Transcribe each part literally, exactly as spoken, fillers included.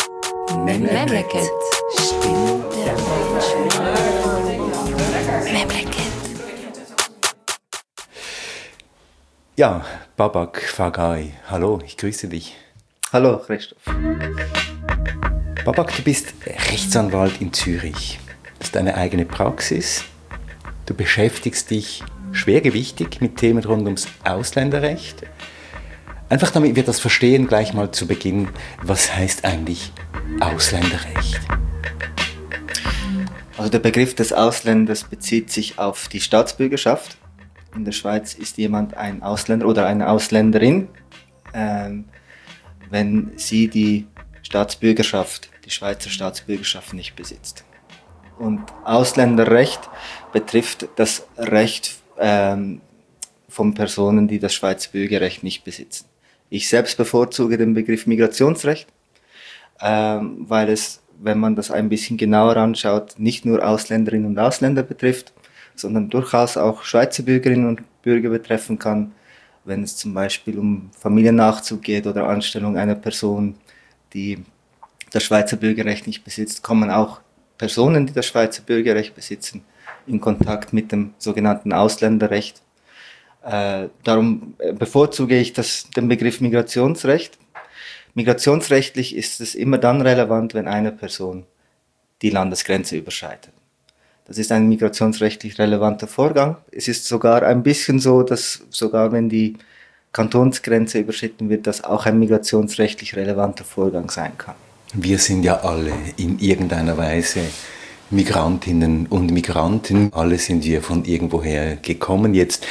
Memleket. Stimmt der Menschen. Memleket. Ja, Babak Fagai, hallo, ich grüße dich. Hallo, Christoph. Babak, du bist Rechtsanwalt in Zürich. Du hast eine eigene Praxis. Du beschäftigst dich schwergewichtig mit Themen rund ums Ausländerrecht. Einfach damit wir das verstehen, gleich mal zu Beginn, was heißt eigentlich Ausländerrecht? Also der Begriff des Ausländers bezieht sich auf die Staatsbürgerschaft. In der Schweiz ist jemand ein Ausländer oder eine Ausländerin, ähm, wenn sie die Staatsbürgerschaft, die Schweizer Staatsbürgerschaft nicht besitzt. Und Ausländerrecht betrifft das Recht ähm, von Personen, die das Schweizer Bürgerrecht nicht besitzen. Ich selbst bevorzuge den Begriff Migrationsrecht, ähm, weil es, wenn man das ein bisschen genauer anschaut, nicht nur Ausländerinnen und Ausländer betrifft, sondern durchaus auch Schweizer Bürgerinnen und Bürger betreffen kann, wenn es zum Beispiel um Familiennachzug geht oder Anstellung einer Person, die das Schweizer Bürgerrecht nicht besitzt, kommen auch Personen, die das Schweizer Bürgerrecht besitzen, in Kontakt mit dem sogenannten Ausländerrecht. Äh, darum bevorzuge ich das, den Begriff Migrationsrecht. Migrationsrechtlich ist es immer dann relevant, wenn eine Person die Landesgrenze überschreitet. Das ist ein migrationsrechtlich relevanter Vorgang. Es ist sogar ein bisschen so, dass sogar wenn die Kantonsgrenze überschritten wird, das auch ein migrationsrechtlich relevanter Vorgang sein kann. Wir sind ja alle in irgendeiner Weise Migrantinnen und Migranten. Alle sind wir von irgendwoher gekommen. Jetzt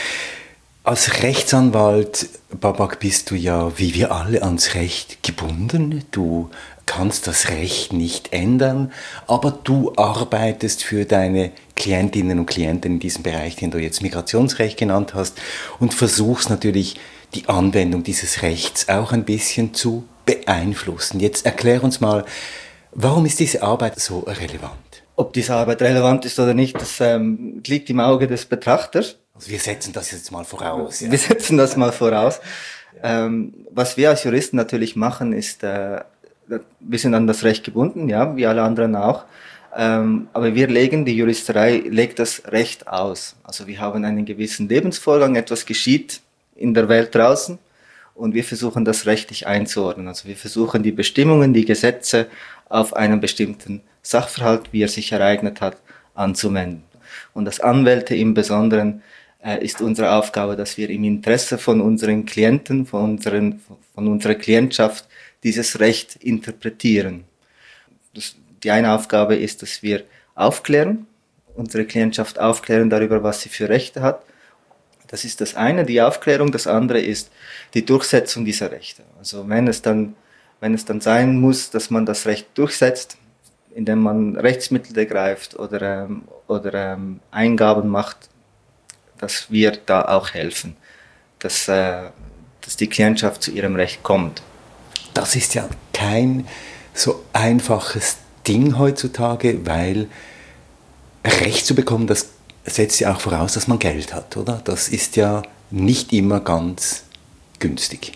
als Rechtsanwalt, Babak, bist du ja, wie wir alle, ans Recht gebunden. Du kannst das Recht nicht ändern, aber du arbeitest für deine Klientinnen und Klienten in diesem Bereich, den du jetzt Migrationsrecht genannt hast, und versuchst natürlich die Anwendung dieses Rechts auch ein bisschen zu beeinflussen. Jetzt erklär uns mal, warum ist diese Arbeit so relevant? Ob diese Arbeit relevant ist oder nicht, das ähm, liegt im Auge des Betrachters. Also wir setzen das jetzt mal voraus. Ja. Wir setzen das mal voraus. Ähm, was wir als Juristen natürlich machen, ist, äh, wir sind an das Recht gebunden, ja, wie alle anderen auch. Ähm, aber wir legen, die Juristerei legt das Recht aus. Also wir haben einen gewissen Lebensvorgang, etwas geschieht in der Welt draußen und wir versuchen das rechtlich einzuordnen. Also wir versuchen die Bestimmungen, die Gesetze auf einen bestimmten Sachverhalt, wie er sich ereignet hat, anzuwenden. Und als Anwälte im Besonderen äh, ist unsere Aufgabe, dass wir im Interesse von unseren Klienten, von, unseren, von unserer Klientschaft dieses Recht interpretieren. Das, die eine Aufgabe ist, dass wir aufklären, unsere Klientschaft aufklären darüber, was sie für Rechte hat. Das ist das eine, die Aufklärung. Das andere ist die Durchsetzung dieser Rechte. Also wenn es dann, wenn es dann sein muss, dass man das Recht durchsetzt, indem man Rechtsmittel ergreift oder, ähm, oder ähm, Eingaben macht, dass wir da auch helfen, dass, äh, dass die Klientschaft zu ihrem Recht kommt. Das ist ja kein so einfaches Ding heutzutage, weil Recht zu bekommen, das setzt ja auch voraus, dass man Geld hat, oder? Das ist ja nicht immer ganz günstig.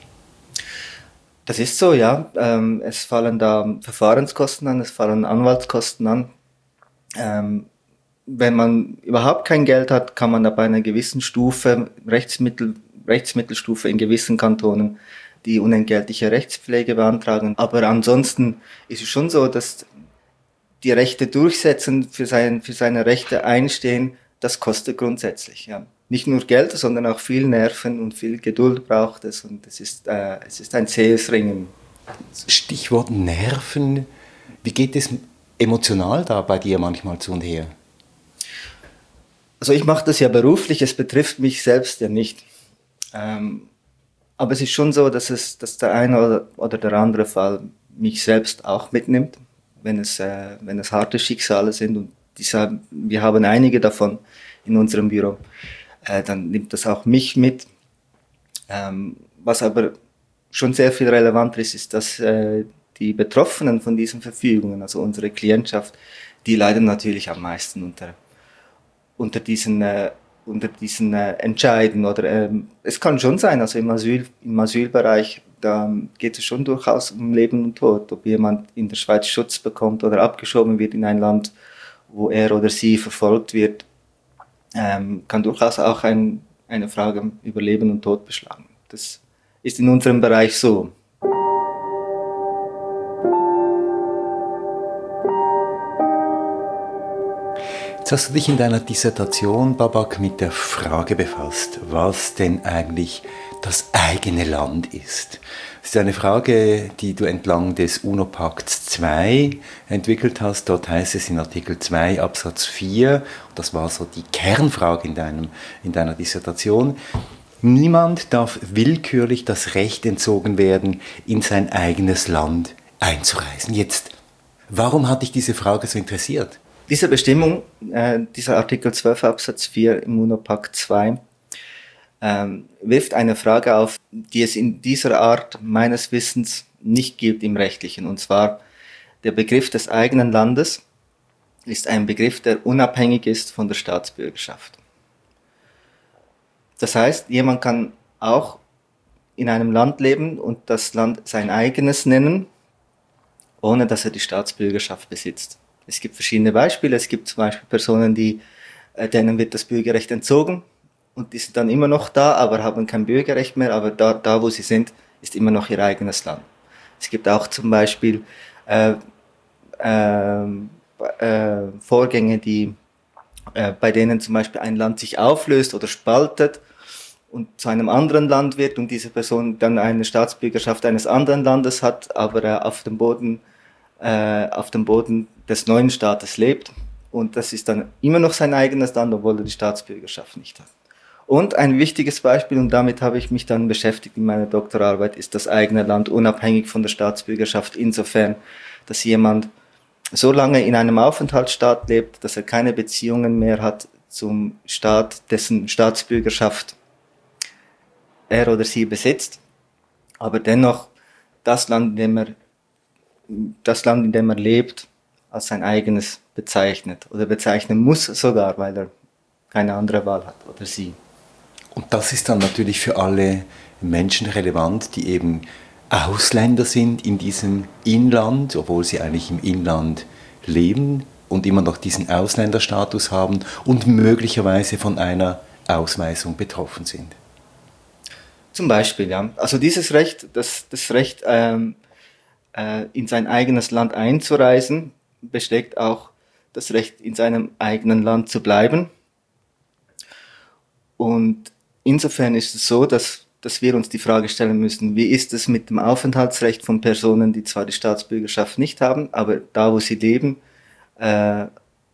Das ist so, ja. Ähm, es fallen da Verfahrenskosten an, es fallen Anwaltskosten an. Ähm, wenn man überhaupt kein Geld hat, kann man ab einer gewissen Stufe, Rechtsmittel, Rechtsmittelstufe in gewissen Kantonen, die unentgeltliche Rechtspflege beantragen. Aber ansonsten ist es schon so, dass die Rechte durchsetzen, für, sein, für seine Rechte einstehen, das kostet grundsätzlich. Ja. Nicht nur Geld, sondern auch viel Nerven und viel Geduld braucht es. Und es ist, äh, es ist ein zähes Ringen. Stichwort Nerven. Wie geht es emotional da bei dir manchmal zu und her? Also ich mache das ja beruflich, es betrifft mich selbst ja nicht. Ähm, aber es ist schon so, dass, es, dass der eine oder, oder der andere Fall mich selbst auch mitnimmt, wenn es, äh, wenn es harte Schicksale sind. Und diese, wir haben einige davon in unserem Büro. Äh, dann nimmt das auch mich mit. Ähm, was aber schon sehr viel relevanter ist, ist, dass äh, die Betroffenen von diesen Verfügungen, also unsere Klientschaft, die leiden natürlich am meisten unter, unter diesen, äh, unter diesen äh, Entscheiden. Oder, ähm, es kann schon sein, also im, Asyl, im Asylbereich da geht es schon durchaus um Leben und Tod. Ob jemand in der Schweiz Schutz bekommt oder abgeschoben wird in ein Land, wo er oder sie verfolgt wird, ähm, kann durchaus auch ein, eine Frage über Leben und Tod beschlagen. Das ist in unserem Bereich so. Jetzt hast du dich in deiner Dissertation, Babak, mit der Frage befasst, was denn eigentlich das eigene Land ist. Das ist eine Frage, die du entlang des UNO-Pakts zwei entwickelt hast. Dort heißt es in Artikel zwei Absatz vier, und das war so die Kernfrage in, deinem, in deiner Dissertation, niemand darf willkürlich das Recht entzogen werden, in sein eigenes Land einzureisen. Jetzt, warum hat dich diese Frage so interessiert? Diese Bestimmung, äh, dieser Artikel zwölf Absatz vier im UNO-Pakt zwei, ähm, wirft eine Frage auf, die es in dieser Art meines Wissens nicht gibt im Rechtlichen. Und zwar, der Begriff des eigenen Landes ist ein Begriff, der unabhängig ist von der Staatsbürgerschaft. Das heißt, jemand kann auch in einem Land leben und das Land sein eigenes nennen, ohne dass er die Staatsbürgerschaft besitzt. Es gibt verschiedene Beispiele. Es gibt zum Beispiel Personen, die, äh, denen wird das Bürgerrecht entzogen und die sind dann immer noch da, aber haben kein Bürgerrecht mehr, aber da, da wo sie sind, ist immer noch ihr eigenes Land. Es gibt auch zum Beispiel äh, äh, äh, Vorgänge, die, äh, bei denen zum Beispiel ein Land sich auflöst oder spaltet und zu einem anderen Land wird und diese Person dann eine Staatsbürgerschaft eines anderen Landes hat, aber äh, auf dem Boden äh, auf dem Boden des neuen Staates lebt und das ist dann immer noch sein eigenes Land, obwohl er die Staatsbürgerschaft nicht hat. Und ein wichtiges Beispiel, und damit habe ich mich dann beschäftigt in meiner Doktorarbeit, ist das eigene Land unabhängig von der Staatsbürgerschaft insofern, dass jemand so lange in einem Aufenthaltsstaat lebt, dass er keine Beziehungen mehr hat zum Staat, dessen Staatsbürgerschaft er oder sie besitzt, aber dennoch das Land, in dem er, das Land, in dem er lebt, als sein eigenes bezeichnet oder bezeichnen muss sogar, weil er keine andere Wahl hat oder sie. Und das ist dann natürlich für alle Menschen relevant, die eben Ausländer sind in diesem Inland, obwohl sie eigentlich im Inland leben und immer noch diesen Ausländerstatus haben und möglicherweise von einer Ausweisung betroffen sind. Zum Beispiel, ja. Also dieses Recht, das, das Recht, ähm, äh, in sein eigenes Land einzureisen, besteckt auch das Recht, in seinem eigenen Land zu bleiben. Und insofern ist es so, dass, dass wir uns die Frage stellen müssen, wie ist es mit dem Aufenthaltsrecht von Personen, die zwar die Staatsbürgerschaft nicht haben, aber da, wo sie leben äh,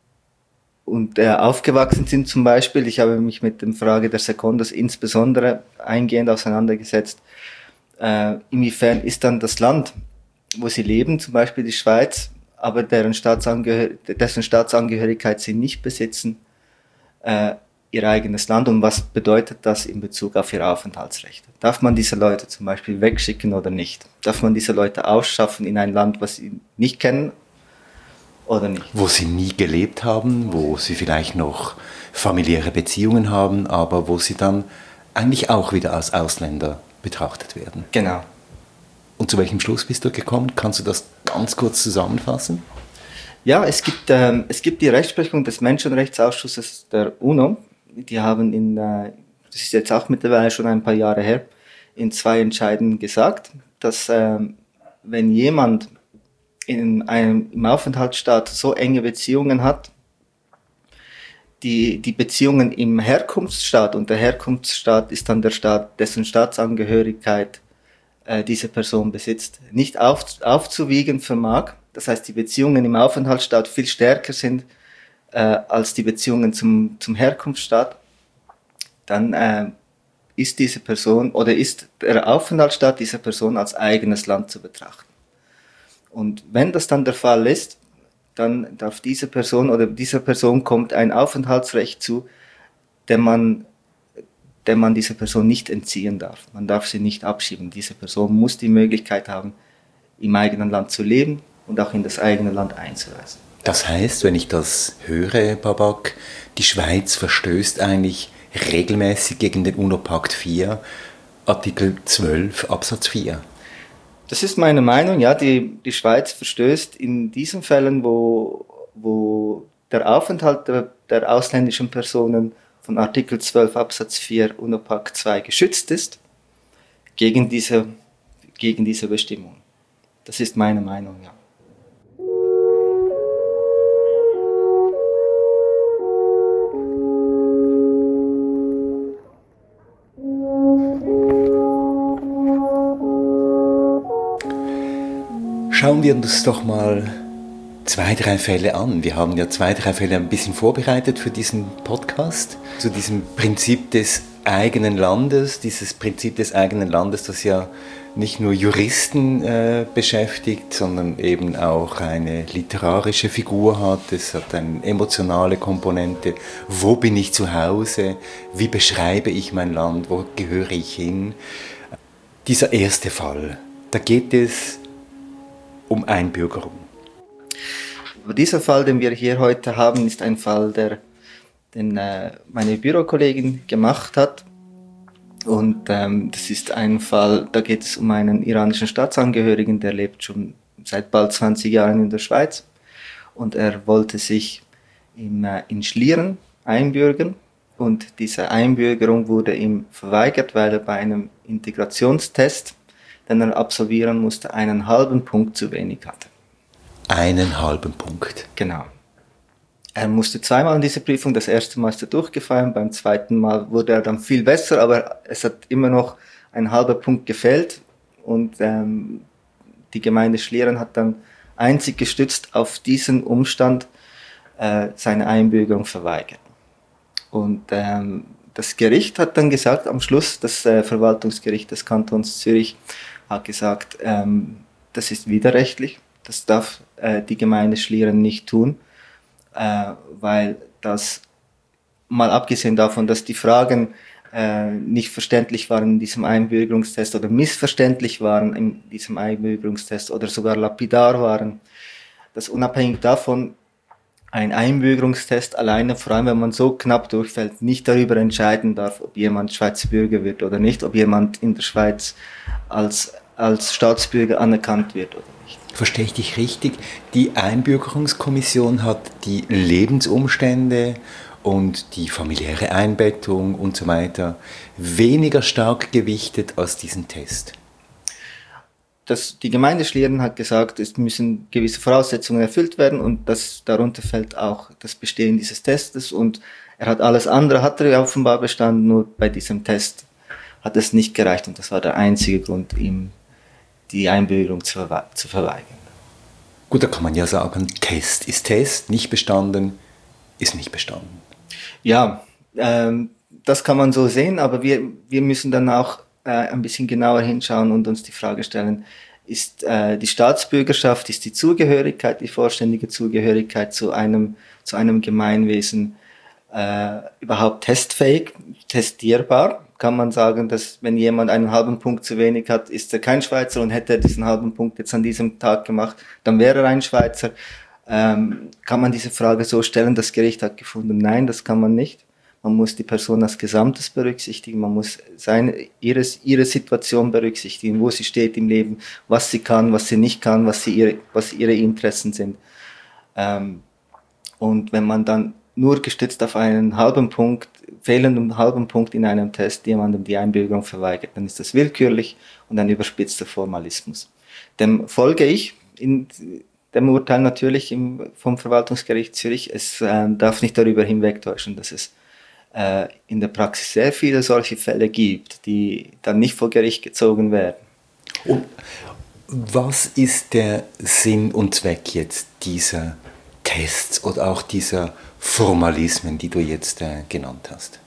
und äh, aufgewachsen sind zum Beispiel, ich habe mich mit der Frage der Secondas insbesondere eingehend auseinandergesetzt, äh, inwiefern ist dann das Land, wo sie leben, zum Beispiel die Schweiz, aber deren Staatsangehör- dessen Staatsangehörigkeit sie nicht besitzen, äh, ihr eigenes Land und was bedeutet das in Bezug auf ihre Aufenthaltsrechte? Darf man diese Leute zum Beispiel wegschicken oder nicht? Darf man diese Leute ausschaffen in ein Land, was sie nicht kennen oder nicht? Wo sie nie gelebt haben, wo sie vielleicht noch familiäre Beziehungen haben, aber wo sie dann eigentlich auch wieder als Ausländer betrachtet werden. Genau. Und zu welchem Schluss bist du gekommen? Kannst du das ganz kurz zusammenfassen? Ja, es gibt, ähm, es gibt die Rechtsprechung des Menschenrechtsausschusses der UNO. Die haben in, äh, das ist jetzt auch mittlerweile schon ein paar Jahre her, in zwei Entscheiden gesagt, dass ähm, wenn jemand in einem, im Aufenthaltsstaat so enge Beziehungen hat, die, die Beziehungen im Herkunftsstaat, und der Herkunftsstaat ist dann der Staat, dessen Staatsangehörigkeit äh, diese Person besitzt, nicht auf, aufzuwiegen vermag. Das heißt, die Beziehungen im Aufenthaltsstaat viel stärker sind äh, als die Beziehungen zum, zum Herkunftsstaat, dann äh, ist diese Person oder ist der Aufenthaltsstaat dieser Person als eigenes Land zu betrachten. Und wenn das dann der Fall ist, dann darf diese Person oder dieser Person kommt ein Aufenthaltsrecht zu, dem man, dem man dieser Person nicht entziehen darf. Man darf sie nicht abschieben. Diese Person muss die Möglichkeit haben, im eigenen Land zu leben und auch in das eigene Land einzureisen. Das heißt, wenn ich das höre, Babak, die Schweiz verstößt eigentlich regelmäßig gegen den UNO-Pakt vier, Artikel zwölf Absatz vier. Das ist meine Meinung, ja, die, die Schweiz verstößt in diesen Fällen, wo, wo der Aufenthalt der, der ausländischen Personen von Artikel zwölf Absatz vier UNOPAC zwei geschützt ist, gegen diese, gegen diese Bestimmung. Das ist meine Meinung, ja. Schauen wir uns doch mal zwei, drei Fälle an. Wir haben ja zwei, drei Fälle ein bisschen vorbereitet für diesen Podcast. Zu diesem Prinzip des eigenen Landes, dieses Prinzip des eigenen Landes, das ja nicht nur Juristen äh, beschäftigt, sondern eben auch eine literarische Figur hat. Es hat eine emotionale Komponente. Wo bin ich zu Hause? Wie beschreibe ich mein Land? Wo gehöre ich hin? Dieser erste Fall, da geht es um Einbürgerung. Dieser Fall, den wir hier heute haben, ist ein Fall, der, den äh, meine Bürokollegin gemacht hat. Und ähm, das ist ein Fall, da geht es um einen iranischen Staatsangehörigen, der lebt schon seit bald zwanzig Jahren in der Schweiz. Und er wollte sich im, äh, in Schlieren einbürgern. Und diese Einbürgerung wurde ihm verweigert, weil er bei einem Integrationstest, den er absolvieren musste, einen halben Punkt zu wenig hatte. Einen halben Punkt. Genau. Er musste zweimal in diese Prüfung, das erste Mal ist er durchgefallen, beim zweiten Mal wurde er dann viel besser, aber es hat immer noch ein halber Punkt gefehlt und ähm, die Gemeinde Schlieren hat dann einzig gestützt auf diesen Umstand äh, seine Einbürgerung verweigert. Und ähm, das Gericht hat dann gesagt, am Schluss, das äh, Verwaltungsgericht des Kantons Zürich hat gesagt, ähm, das ist widerrechtlich, das darf äh, die Gemeinde Schlieren nicht tun, äh, weil das, mal abgesehen davon, dass die Fragen äh, nicht verständlich waren in diesem Einbürgerungstest oder missverständlich waren in diesem Einbürgerungstest oder sogar lapidar waren, dass unabhängig davon ein Einbürgerungstest alleine, vor allem wenn man so knapp durchfällt, nicht darüber entscheiden darf, ob jemand Schweizer Bürger wird oder nicht, ob jemand in der Schweiz als, als Staatsbürger anerkannt wird oder nicht. Verstehe ich dich richtig? Die Einbürgerungskommission hat die Lebensumstände und die familiäre Einbettung und so weiter weniger stark gewichtet als diesen Test. Das, die Gemeinde Schlieren hat gesagt, es müssen gewisse Voraussetzungen erfüllt werden und das, darunter fällt auch das Bestehen dieses Testes und er hat alles andere, hat er offenbar bestanden, nur bei diesem Test hat es nicht gereicht und das war der einzige Grund, ihm die Einbürgerung zu, verwe- zu verweigern. Gut, da kann man ja sagen, Test ist Test, nicht bestanden ist nicht bestanden. Ja, ähm, das kann man so sehen, aber wir, wir müssen dann auch äh, ein bisschen genauer hinschauen und uns die Frage stellen, ist äh, die Staatsbürgerschaft, ist die Zugehörigkeit, die vollständige Zugehörigkeit zu einem, zu einem Gemeinwesen äh, überhaupt testfähig, testierbar? Kann man sagen, dass wenn jemand einen halben Punkt zu wenig hat, ist er kein Schweizer und hätte er diesen halben Punkt jetzt an diesem Tag gemacht, dann wäre er ein Schweizer. Ähm, kann man diese Frage so stellen? Das Gericht hat gefunden, nein, das kann man nicht. Man muss die Person als Gesamtes berücksichtigen, man muss seine, ihre, ihre Situation berücksichtigen, wo sie steht im Leben, was sie kann, was sie nicht kann, was, sie ihre, was ihre Interessen sind. Ähm, und wenn man dann nur gestützt auf einen halben Punkt, fehlenden halben Punkt in einem Test jemandem die Einbürgerung verweigert, dann ist das willkürlich und ein überspitzter Formalismus. Dem folge ich in dem Urteil natürlich im, vom Verwaltungsgericht Zürich. Es äh, darf nicht darüber hinwegtäuschen, dass es äh, in der Praxis sehr viele solche Fälle gibt, die dann nicht vor Gericht gezogen werden. Und was ist der Sinn und Zweck jetzt dieser Tests oder auch dieser Formalismen, die du jetzt äh, genannt hast?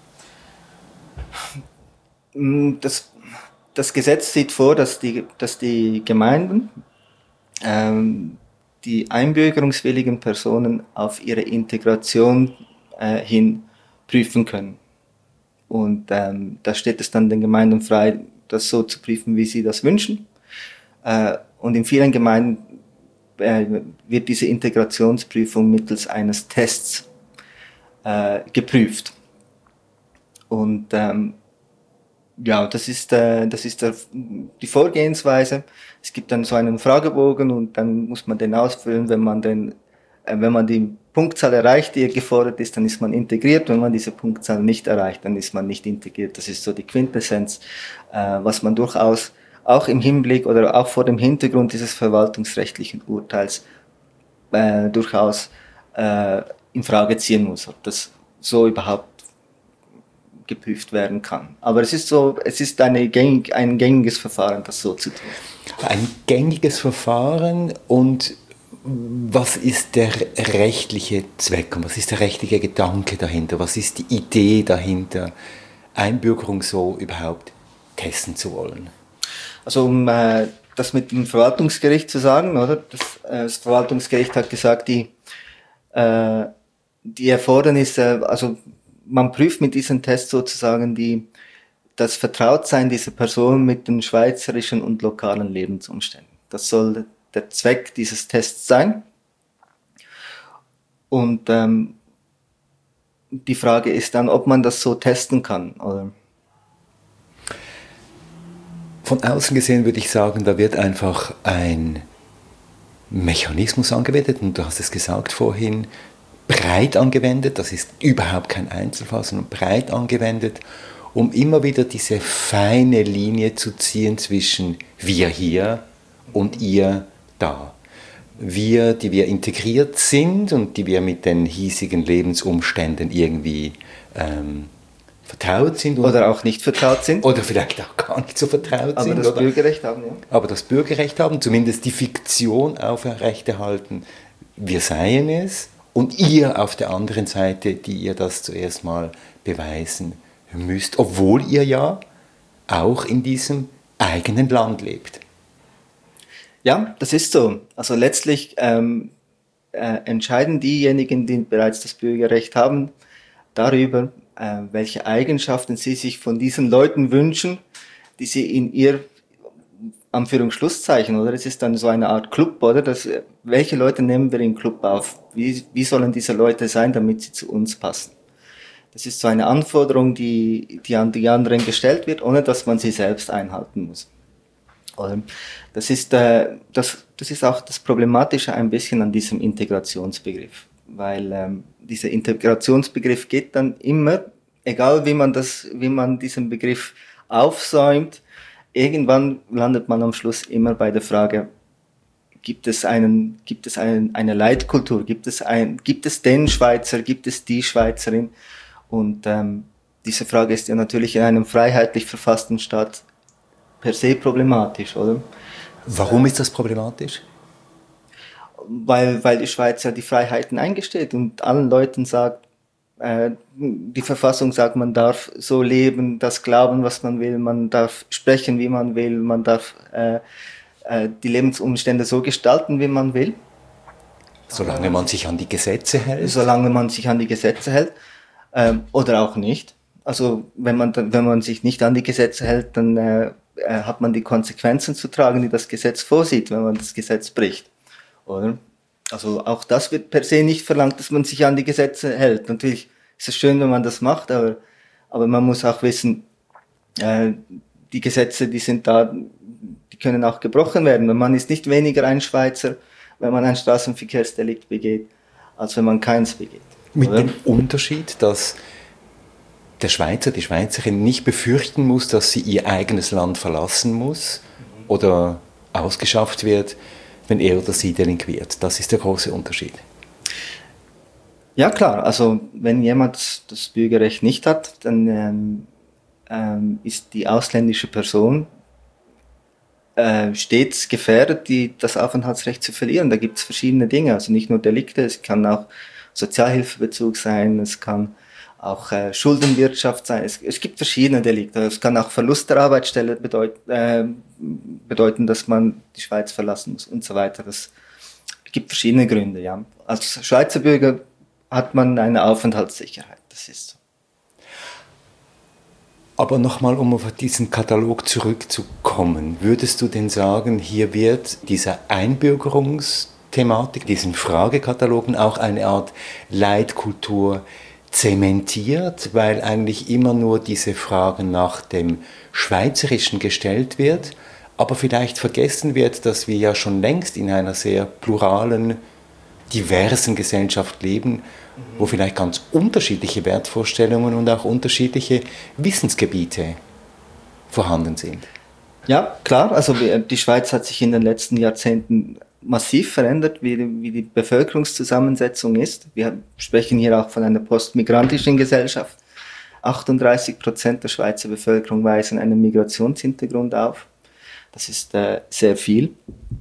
Das, das Gesetz sieht vor, dass die, dass die Gemeinden ähm, die einbürgerungswilligen Personen auf ihre Integration äh, hin prüfen können. Und ähm, da steht es dann den Gemeinden frei, das so zu prüfen, wie sie das wünschen. Äh, und in vielen Gemeinden äh, wird diese Integrationsprüfung mittels eines Tests äh, geprüft. Und ähm, Ja, das ist, äh, das ist der, die Vorgehensweise. Es gibt dann so einen Fragebogen und dann muss man den ausfüllen. Wenn man den, äh, wenn man die Punktzahl erreicht, die gefordert ist, dann ist man integriert. Wenn man diese Punktzahl nicht erreicht, dann ist man nicht integriert. Das ist so die Quintessenz, äh, was man durchaus auch im Hinblick oder auch vor dem Hintergrund dieses verwaltungsrechtlichen Urteils äh, durchaus äh, in Frage ziehen muss, ob das so überhaupt geprüft werden kann. Aber es ist so, es ist eine gängig, ein gängiges Verfahren, das so zu tun. Ein gängiges Verfahren, und was ist der rechtliche Zweck und was ist der rechtliche Gedanke dahinter? Was ist die Idee dahinter, Einbürgerung so überhaupt testen zu wollen? Also um äh, das mit dem Verwaltungsgericht zu sagen, oder? Das, äh, das Verwaltungsgericht hat gesagt, die, äh, die Erfordernisse, also man prüft mit diesem Test sozusagen die, das Vertrautsein dieser Person mit den schweizerischen und lokalen Lebensumständen. Das soll der Zweck dieses Tests sein. Und ähm, die Frage ist dann, ob man das so testen kann, oder? Von außen gesehen würde ich sagen, da wird einfach ein Mechanismus angewendet, und du hast es gesagt vorhin, breit angewendet, das ist überhaupt kein Einzelfall, sondern breit angewendet, um immer wieder diese feine Linie zu ziehen zwischen wir hier und ihr da. Wir, die wir integriert sind und die wir mit den hiesigen Lebensumständen irgendwie ähm, vertraut sind. Oder auch nicht vertraut sind. Oder vielleicht auch gar nicht so vertraut aber sind. das oder? Bürgerrecht haben, ja. Aber das Bürgerrecht haben, zumindest die Fiktion aufrechterhalten, wir seien es, und ihr auf der anderen Seite, die ihr das zuerst mal beweisen müsst, obwohl ihr ja auch in diesem eigenen Land lebt. Ja, das ist so. Also letztlich ähm, äh, entscheiden diejenigen, die bereits das Bürgerrecht haben, darüber, äh, welche Eigenschaften sie sich von diesen Leuten wünschen, die sie in ihr Anführungsschlusszeichen, oder? Es ist dann so eine Art Club, oder? Das, welche Leute nehmen wir im Club auf? Wie, wie sollen diese Leute sein, damit sie zu uns passen? Das ist so eine Anforderung, die, die an die anderen gestellt wird, ohne dass man sie selbst einhalten muss. Oder? Das ist, äh, das, das ist auch das Problematische ein bisschen an diesem Integrationsbegriff. Weil ähm, dieser Integrationsbegriff geht dann immer, egal wie man das, wie man diesen Begriff aufsäumt, irgendwann landet man am Schluss immer bei der Frage, gibt es einen, gibt es einen, eine Leitkultur, gibt es ein, gibt es den Schweizer, gibt es die Schweizerin? Und ähm, diese Frage ist ja natürlich in einem freiheitlich verfassten Staat per se problematisch, oder? Warum ist das problematisch? Weil, weil die Schweiz ja die Freiheiten eingesteht und allen Leuten sagt, die Verfassung sagt, man darf so leben, das glauben, was man will, man darf sprechen, wie man will, man darf äh, äh, die Lebensumstände so gestalten, wie man will. Solange man sich an die Gesetze hält? Solange man sich an die Gesetze hält ähm, oder auch nicht. Also wenn man, wenn man sich nicht an die Gesetze hält, dann äh, hat man die Konsequenzen zu tragen, die das Gesetz vorsieht, wenn man das Gesetz bricht. Oder? Also auch das wird per se nicht verlangt, dass man sich an die Gesetze hält. Natürlich ist es schön, wenn man das macht, aber, aber man muss auch wissen, äh, die Gesetze, die sind da, die können auch gebrochen werden. Und man ist nicht weniger ein Schweizer, wenn man ein Straßenverkehrsdelikt begeht, als wenn man keins begeht. Mit oder? dem Unterschied, dass der Schweizer, die Schweizerin nicht befürchten muss, dass sie ihr eigenes Land verlassen muss oder ausgeschafft wird, wenn er oder sie delinquiert. Das ist der große Unterschied. Ja klar, also wenn jemand das Bürgerrecht nicht hat, dann ähm, ähm, ist die ausländische Person äh, stets gefährdet, die, das Aufenthaltsrecht zu verlieren. Da gibt es verschiedene Dinge, also nicht nur Delikte, es kann auch Sozialhilfebezug sein, es kann auch äh, Schuldenwirtschaft sein, es, es gibt verschiedene Delikte, es kann auch Verlust der Arbeitsstelle bedeut, äh, bedeuten, dass man die Schweiz verlassen muss und so weiter. Das gibt verschiedene Gründe, ja. Als Schweizer Bürger hat man eine Aufenthaltssicherheit, das ist so. Aber nochmal, um auf diesen Katalog zurückzukommen, würdest du denn sagen, hier wird dieser Einbürgerungsthematik, diesen Fragekatalogen auch eine Art Leitkultur zementiert, weil eigentlich immer nur diese Frage nach dem Schweizerischen gestellt wird, aber vielleicht vergessen wird, dass wir ja schon längst in einer sehr pluralen, diversen Gesellschaft leben, wo vielleicht ganz unterschiedliche Wertvorstellungen und auch unterschiedliche Wissensgebiete vorhanden sind. Ja, klar, also die Schweiz hat sich in den letzten Jahrzehnten massiv verändert, wie die, wie die Bevölkerungszusammensetzung ist. Wir sprechen hier auch von einer postmigrantischen Gesellschaft. achtunddreißig Prozent der Schweizer Bevölkerung weisen einen Migrationshintergrund auf. Das ist äh, sehr viel.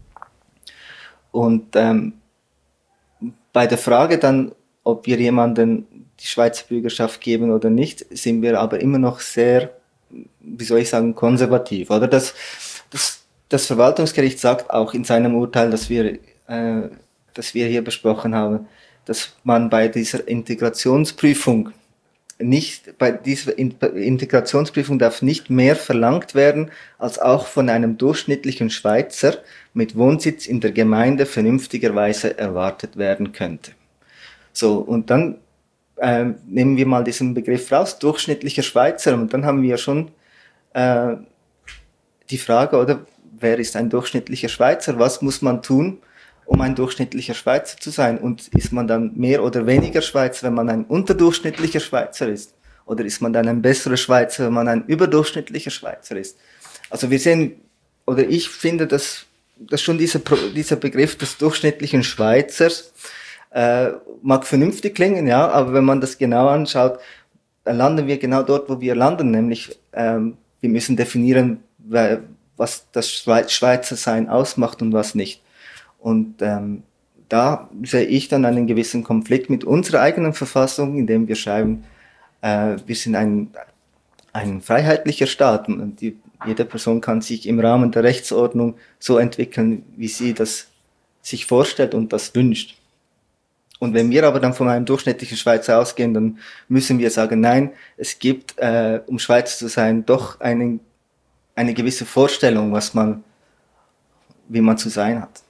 Und ähm, bei der Frage dann, ob wir jemandem die Schweizer Bürgerschaft geben oder nicht, sind wir aber immer noch sehr, wie soll ich sagen, konservativ. Oder das, das, das Verwaltungsgericht sagt auch in seinem Urteil, das wir, äh, das wir hier besprochen haben, dass man bei dieser Integrationsprüfung nicht, bei dieser Integrationsprüfung darf nicht mehr verlangt werden, als auch von einem durchschnittlichen Schweizer mit Wohnsitz in der Gemeinde vernünftigerweise erwartet werden könnte. So, und dann äh, nehmen wir mal diesen Begriff raus, durchschnittlicher Schweizer, und dann haben wir schon äh, die Frage, oder, wer ist ein durchschnittlicher Schweizer? Was muss man tun, um ein durchschnittlicher Schweizer zu sein? Und ist man dann mehr oder weniger Schweizer, wenn man ein unterdurchschnittlicher Schweizer ist? Oder ist man dann ein besserer Schweizer, wenn man ein überdurchschnittlicher Schweizer ist? Also wir sehen, oder ich finde, dass, dass schon dieser, dieser Begriff des durchschnittlichen Schweizers äh, mag vernünftig klingen, ja, aber wenn man das genau anschaut, dann landen wir genau dort, wo wir landen, nämlich ähm, wir müssen definieren, was das Schweizer Sein ausmacht und was nicht. Und ähm, da sehe ich dann einen gewissen Konflikt mit unserer eigenen Verfassung, indem wir schreiben, äh, wir sind ein, ein freiheitlicher Staat und die, jede Person kann sich im Rahmen der Rechtsordnung so entwickeln, wie sie das sich vorstellt und das wünscht. Und wenn wir aber dann von einem durchschnittlichen Schweizer ausgehen, dann müssen wir sagen, nein, es gibt, äh, um Schweizer zu sein, doch einen, eine gewisse Vorstellung, was man, wie man zu sein hat.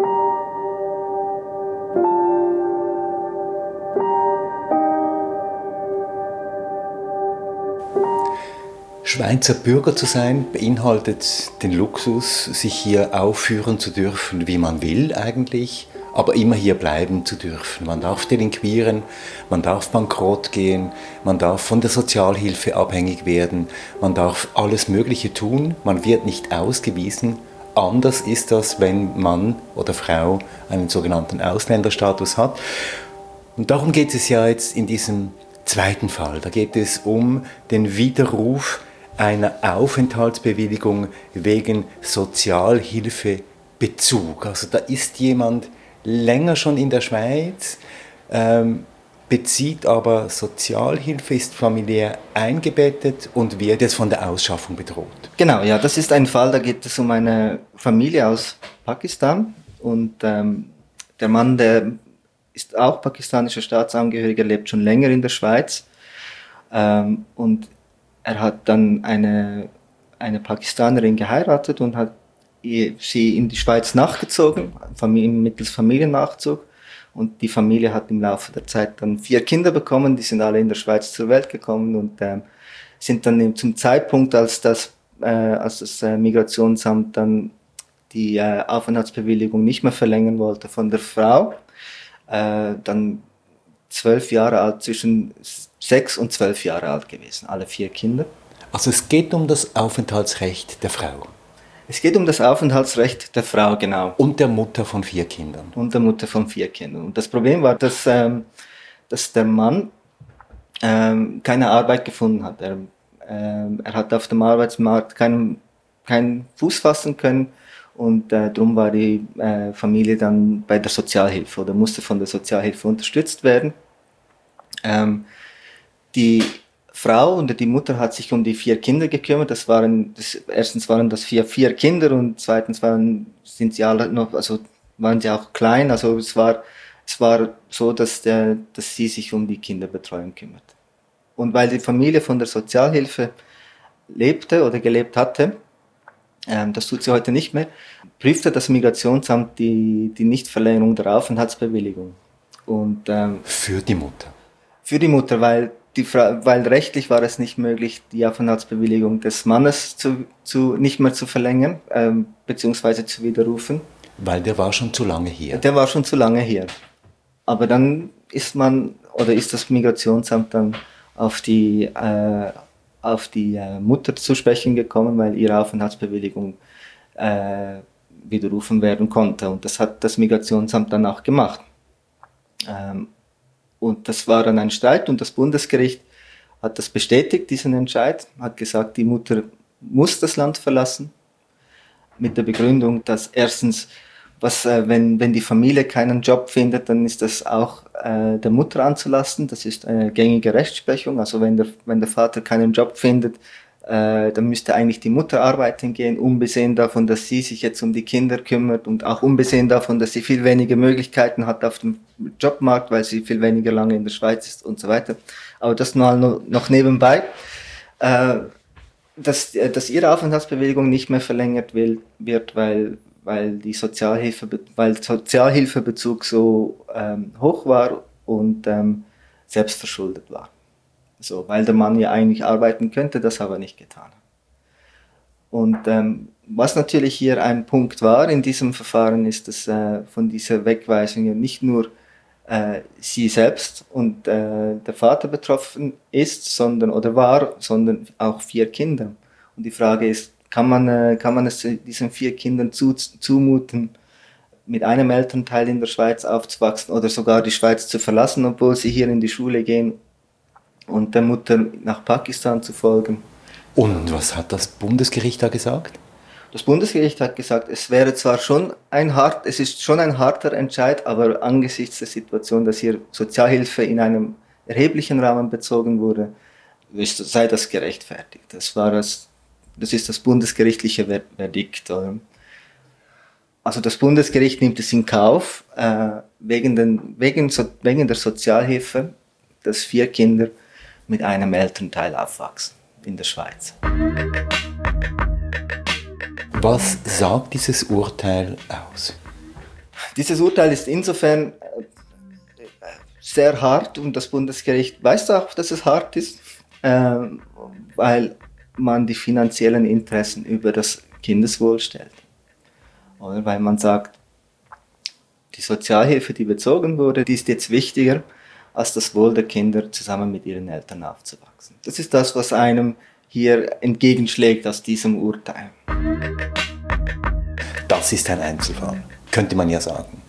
Schweizer Bürger zu sein beinhaltet den Luxus, sich hier aufführen zu dürfen, wie man will eigentlich, aber immer hier bleiben zu dürfen. Man darf delinquieren, man darf bankrott gehen, man darf von der Sozialhilfe abhängig werden, man darf alles Mögliche tun, man wird nicht ausgewiesen. Anders ist das, wenn Mann oder Frau einen sogenannten Ausländerstatus hat. Und darum geht es ja jetzt in diesem zweiten Fall. Da geht es um den Widerruf einer Aufenthaltsbewilligung wegen Sozialhilfebezug. Also da ist jemand länger schon in der Schweiz, ähm, bezieht aber Sozialhilfe, ist familiär eingebettet und wird jetzt von der Ausschaffung bedroht. Genau, ja, das ist ein Fall, da geht es um eine Familie aus Pakistan und ähm, der Mann, der ist auch pakistanischer Staatsangehöriger, lebt schon länger in der Schweiz ähm, und er hat dann eine, eine Pakistanerin geheiratet und hat sie in die Schweiz nachgezogen, mittels Familiennachzug. Und die Familie hat im Laufe der Zeit dann vier Kinder bekommen, die sind alle in der Schweiz zur Welt gekommen und äh, sind dann zum Zeitpunkt, als das, äh, als das äh, Migrationsamt dann die äh, Aufenthaltsbewilligung nicht mehr verlängern wollte von der Frau, äh, dann zwölf Jahre alt, zwischen sechs und zwölf Jahre alt gewesen, alle vier Kinder. Also es geht um das Aufenthaltsrecht der Frau. Es geht um das Aufenthaltsrecht der Frau, genau. Und der Mutter von vier Kindern. Und der Mutter von vier Kindern. Und das Problem war, dass, ähm, dass der Mann ähm, keine Arbeit gefunden hat. Er, ähm, er hat auf dem Arbeitsmarkt keinen, keinen Fuß fassen können und äh, darum war die äh, Familie dann bei der Sozialhilfe oder musste von der Sozialhilfe unterstützt werden. Ähm, die Frau und die Mutter hat sich um die vier Kinder gekümmert. Das waren, das, erstens waren das vier, vier Kinder und zweitens waren, sind sie alle noch, also waren sie auch klein. Also es war, es war so, dass der, dass sie sich um die Kinderbetreuung kümmert. Und weil die Familie von der Sozialhilfe lebte oder gelebt hatte, ähm, das tut sie heute nicht mehr, prüfte das Migrationsamt die, die Nichtverlängerung der Aufenthaltsbewilligung. Und, ähm, für die Mutter. Für die Mutter, weil, die Fra- weil rechtlich war es nicht möglich, die Aufenthaltsbewilligung des Mannes zu, zu, nicht mehr zu verlängern, ähm, beziehungsweise zu widerrufen. Weil der war schon zu lange hier. Der war schon zu lange hier. Aber dann ist man, oder ist das Migrationsamt dann auf die, äh, auf die äh, Mutter zu sprechen gekommen, weil ihre Aufenthaltsbewilligung äh, widerrufen werden konnte. Und das hat das Migrationsamt dann auch gemacht. Ähm, und das war dann ein Streit und das Bundesgericht hat das bestätigt, diesen Entscheid, hat gesagt, die Mutter muss das Land verlassen, mit der Begründung, dass erstens, was, äh, wenn, wenn die Familie keinen Job findet, dann ist das auch äh, der Mutter anzulasten. Das ist eine gängige Rechtsprechung. Also wenn der, wenn der Vater keinen Job findet, äh, dann müsste eigentlich die Mutter arbeiten gehen, unbesehen davon, dass sie sich jetzt um die Kinder kümmert und auch unbesehen davon, dass sie viel weniger Möglichkeiten hat auf dem Jobmarkt, weil sie viel weniger lange in der Schweiz ist und so weiter. Aber das mal noch, noch nebenbei. Äh, dass, dass ihre Aufenthaltsbewilligung nicht mehr verlängert will, wird, weil weil die Sozialhilfe, weil Sozialhilfebezug so ähm, hoch war und ähm, selbstverschuldet war. So, weil der Mann ja eigentlich arbeiten könnte, das aber nicht getan hat. Und ähm, was natürlich hier ein Punkt war in diesem Verfahren, ist, dass äh, von dieser Wegweisung ja nicht nur äh, sie selbst und äh, der Vater betroffen ist, sondern oder war, sondern auch vier Kinder. Und die Frage ist, Kann man, kann man es diesen vier Kindern zu, zumuten, mit einem Elternteil in der Schweiz aufzuwachsen oder sogar die Schweiz zu verlassen, obwohl sie hier in die Schule gehen und der Mutter nach Pakistan zu folgen? Und was hat das Bundesgericht da gesagt? Das Bundesgericht hat gesagt, es wäre zwar schon ein hart, es ist schon ein harter Entscheid, aber angesichts der Situation, dass hier Sozialhilfe in einem erheblichen Rahmen bezogen wurde, sei das gerechtfertigt. Das war das Das ist das bundesgerichtliche Verdikt. Also das Bundesgericht nimmt es in Kauf, äh, wegen, den, wegen, so, wegen der Sozialhilfe, dass vier Kinder mit einem Elternteil aufwachsen in der Schweiz. Was sagt dieses Urteil aus? Dieses Urteil ist insofern sehr hart und das Bundesgericht weiß auch, dass es hart ist, äh, weil man die finanziellen Interessen über das Kindeswohl stellt. Oder weil man sagt, die Sozialhilfe, die bezogen wurde, die ist jetzt wichtiger, als das Wohl der Kinder zusammen mit ihren Eltern aufzuwachsen. Das ist das, was einem hier entgegenschlägt aus diesem Urteil. Das ist ein Einzelfall, könnte man ja sagen.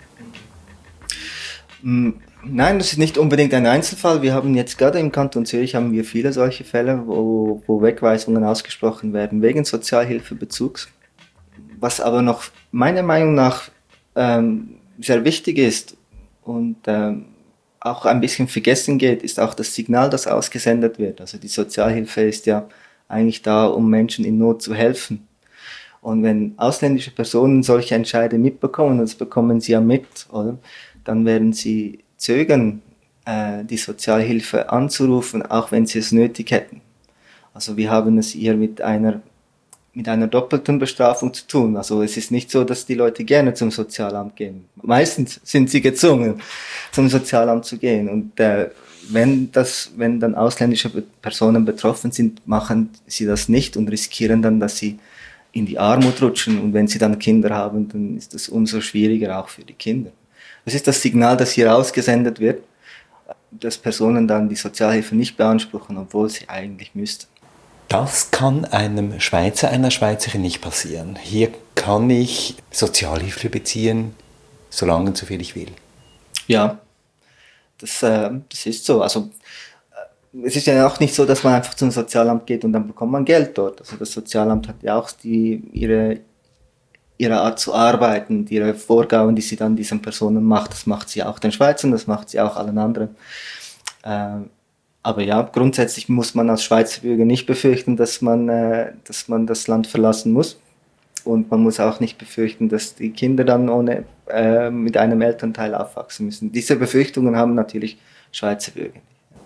Nein, das ist nicht unbedingt ein Einzelfall. Wir haben jetzt gerade im Kanton Zürich haben wir viele solche Fälle, wo, wo Wegweisungen ausgesprochen werden wegen Sozialhilfebezugs. Was aber noch meiner Meinung nach ähm, sehr wichtig ist und ähm, auch ein bisschen vergessen geht, ist auch das Signal, das ausgesendet wird. Also die Sozialhilfe ist ja eigentlich da, um Menschen in Not zu helfen. Und wenn ausländische Personen solche Entscheide mitbekommen, und das bekommen sie ja mit, oder, dann werden sie zögern, äh, die Sozialhilfe anzurufen, auch wenn sie es nötig hätten. Also wir haben es hier mit einer, mit einer doppelten Bestrafung zu tun. Also es ist nicht so, dass die Leute gerne zum Sozialamt gehen. Meistens sind sie gezwungen, zum Sozialamt zu gehen. Und äh, wenn, das, wenn dann ausländische Personen betroffen sind, machen sie das nicht und riskieren dann, dass sie in die Armut rutschen. Und wenn sie dann Kinder haben, dann ist das umso schwieriger auch für die Kinder. Das ist das Signal, das hier ausgesendet wird, dass Personen dann die Sozialhilfe nicht beanspruchen, obwohl sie eigentlich müssten. Das kann einem Schweizer, einer Schweizerin nicht passieren. Hier kann ich Sozialhilfe beziehen, solange und so viel ich will. Ja, das, äh, das ist so. Also äh, es ist ja auch nicht so, dass man einfach zum Sozialamt geht und dann bekommt man Geld dort. Also das Sozialamt hat ja auch die, ihre, ihre Art zu arbeiten, ihre Vorgaben, die sie dann diesen Personen macht. Das macht sie auch den Schweizern, das macht sie auch allen anderen. Äh, Aber ja, grundsätzlich muss man als Schweizer Bürger nicht befürchten, dass man, äh, dass man das Land verlassen muss. Und man muss auch nicht befürchten, dass die Kinder dann ohne, äh, mit einem Elternteil aufwachsen müssen. Diese Befürchtungen haben natürlich Schweizer Bürger.